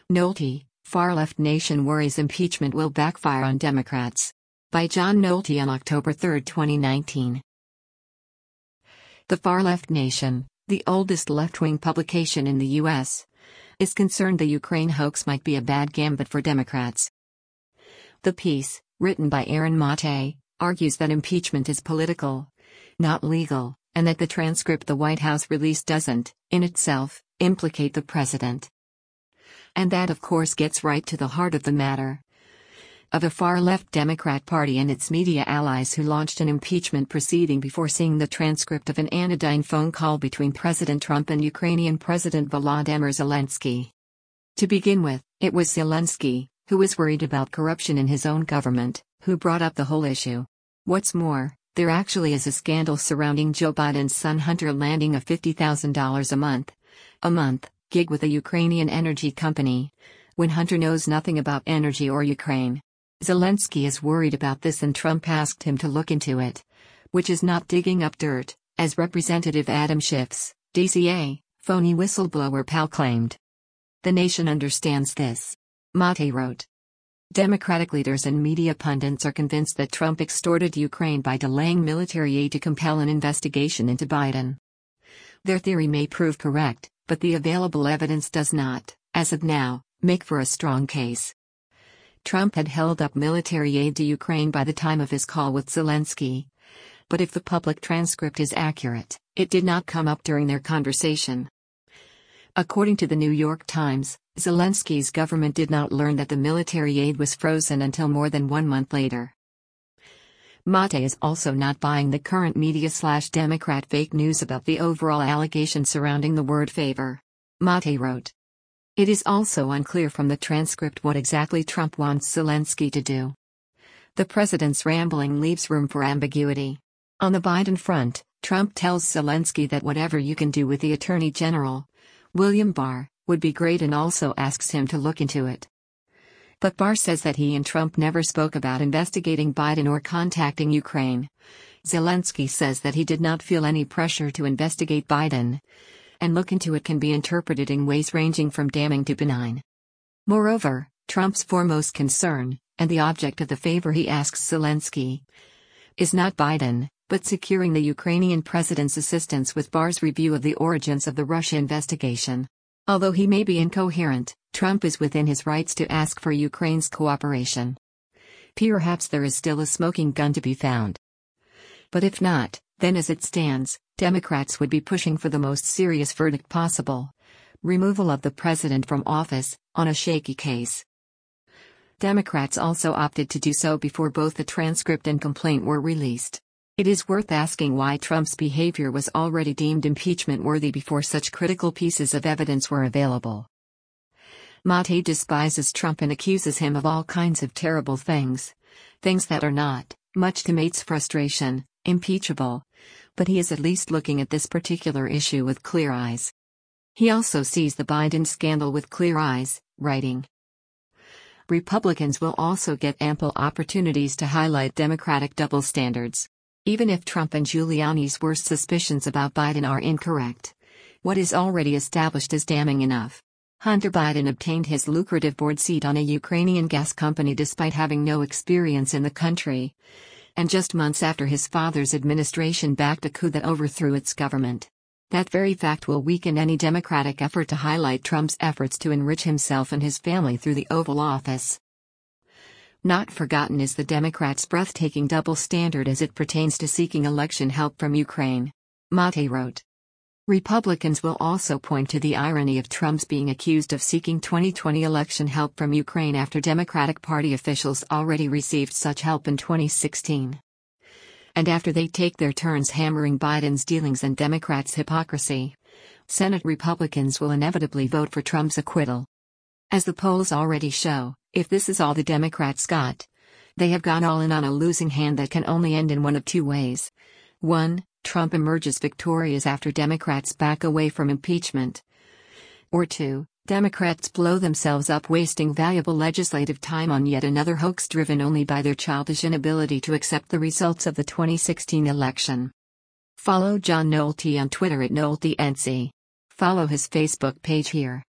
Nolte, Far-Left Nation worries impeachment will backfire on Democrats. By John Nolte on October 3, 2019. The Far-Left Nation, the oldest left-wing publication in the U.S., is concerned the Ukraine hoax might be a bad gambit for Democrats. The piece, written by Aaron Mate, argues that impeachment is political, not legal, and that the transcript the White House released doesn't, in itself, implicate the president. And that of course gets right to the heart of the matter. Of the far-left Democrat Party and its media allies who launched an impeachment proceeding before seeing the transcript of an anodyne phone call between President Trump and Ukrainian President Volodymyr Zelensky. To begin with, it was Zelensky, who was worried about corruption in his own government, who brought up the whole issue. What's more, there actually is a scandal surrounding Joe Biden's son Hunter landing a $50,000 a month gig with a Ukrainian energy company, when Hunter knows nothing about energy or Ukraine. Zelensky is worried about this and Trump asked him to look into it, which is not digging up dirt, as Representative Adam Schiff's, DCA, phony whistleblower pal claimed. The Nation understands this. Mate wrote. Democratic leaders and media pundits are convinced that Trump extorted Ukraine by delaying military aid to compel an investigation into Biden. Their theory may prove correct, but the available evidence does not, as of now, make for a strong case. Trump had held up military aid to Ukraine by the time of his call with Zelensky. But if the public transcript is accurate, it did not come up during their conversation. According to the New York Times, Zelensky's government did not learn that the military aid was frozen until more than 1 month later. Mate is also not buying the current media/Democrat fake news about the overall allegation surrounding the word favor. Mate wrote. It is also unclear from the transcript what exactly Trump wants Zelensky to do. The president's rambling leaves room for ambiguity. On the Biden front, Trump tells Zelensky that whatever you can do with the Attorney General, William Barr, would be great and also asks him to look into it. But Barr says that he and Trump never spoke about investigating Biden or contacting Ukraine. Zelensky says that he did not feel any pressure to investigate Biden, and look into it can be interpreted in ways ranging from damning to benign. Moreover, Trump's foremost concern, and the object of the favor he asks Zelensky, is not Biden, but securing the Ukrainian president's assistance with Barr's review of the origins of the Russia investigation. Although he may be incoherent, Trump is within his rights to ask for Ukraine's cooperation. Perhaps there is still a smoking gun to be found. But if not, then as it stands, Democrats would be pushing for the most serious verdict possible: removal of the president from office, on a shaky case. Democrats also opted to do so before both the transcript and complaint were released. It is worth asking why Trump's behavior was already deemed impeachment-worthy before such critical pieces of evidence were available. Mate despises Trump and accuses him of all kinds of terrible things that are not, much to Mate's frustration, impeachable, but he is at least looking at this particular issue with clear eyes. He also sees the Biden scandal with clear eyes, writing. Republicans will also get ample opportunities to highlight Democratic double standards. Even if Trump and Giuliani's worst suspicions about Biden are incorrect, what is already established is damning enough. Hunter Biden obtained his lucrative board seat on a Ukrainian gas company despite having no experience in the country, and just months after his father's administration backed a coup that overthrew its government. That very fact will weaken any Democratic effort to highlight Trump's efforts to enrich himself and his family through the Oval Office. Not forgotten is the Democrats' breathtaking double standard as it pertains to seeking election help from Ukraine. Mate wrote. Republicans will also point to the irony of Trump's being accused of seeking 2020 election help from Ukraine after Democratic Party officials already received such help in 2016. And after they take their turns hammering Biden's dealings and Democrats' hypocrisy, Senate Republicans will inevitably vote for Trump's acquittal. As the polls already show, if this is all the Democrats got, they have gone all in on a losing hand that can only end in one of two ways. 1. Trump emerges victorious after Democrats back away from impeachment. Or 2. Democrats blow themselves up wasting valuable legislative time on yet another hoax driven only by their childish inability to accept the results of the 2016 election. Follow John Nolte on Twitter @NolteNC. Follow his Facebook page here.